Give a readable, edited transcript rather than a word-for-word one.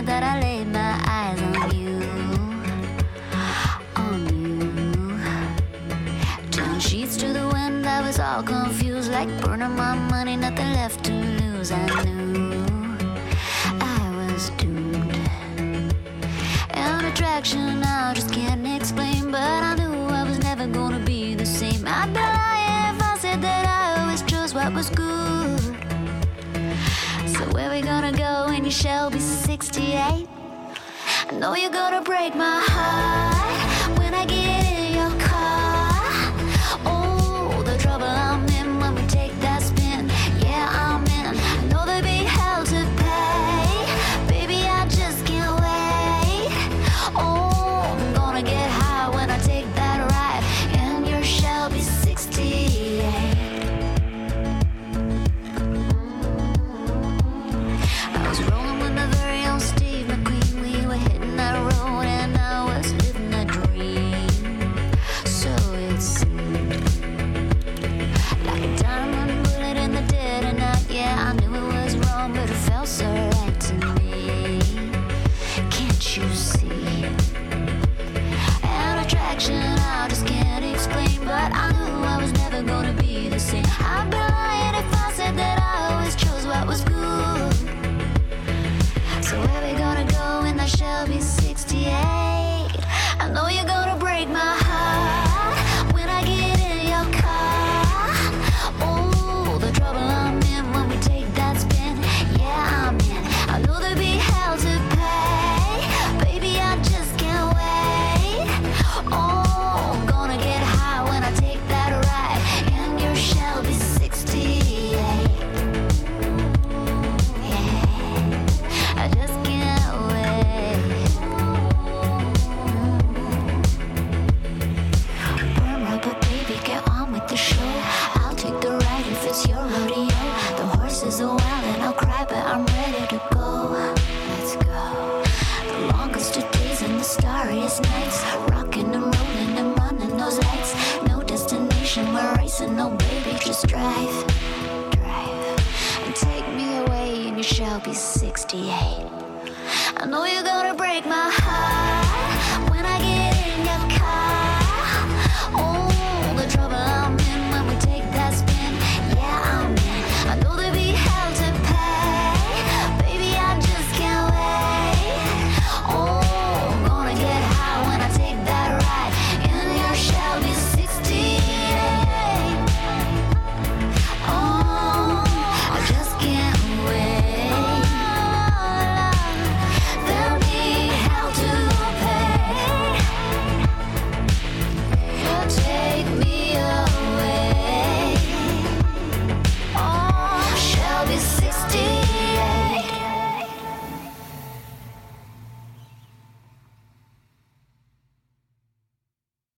that I laid my eyes on you, on you. Turn sheets to the wind, I was all confused, like burning my money, nothing left to lose. I knew I was doomed. An attraction I just can't explain, but I knew I was never gonna be the same. I'd be lying if I said that I always chose what was good. So where we gonna go when you shall be 68? I know you're gonna break my heart when I get in your car. Oh, the trouble I'm in when we take that spin. Yeah, I'm in. I know there'll be hell to pay. Baby, I just can't wait. Oh, I'm gonna get high when I take that ride in your Shelby 68. I was rolling with my very own Steve McQueen. We were hitting that road and I was living a dream. So it seemed like a diamond bullet in the dead of night. Yeah, I knew it was wrong, but it felt so right to me. Can't you see? An attraction I just can't explain, but I knew I was never gonna be the same. I'd be lying if I said that I always chose what was good. So where we gonna go in that Shelby 68? I know you're gonna break my heart when I get in your car. Oh, the trouble I'm in when we take that spin. Yeah, I'm in. I know there'll be hell to pay. Baby, I just can't wait. Oh, I'm gonna get high when I take that ride in your Shelby 68. Yeah, I just can't wait. Burn rubber, baby, get on with the show. I'll take the ride if it's your rodeo. The horses are wild and I'll cry, but I'm ready to go. Let's go. The longest of days and the starriest nights. Rocking and rolling and running those lights. No destination, we're racing, no baby, just drive. Drive. And take me away and you shall be 68. I know you're gonna break my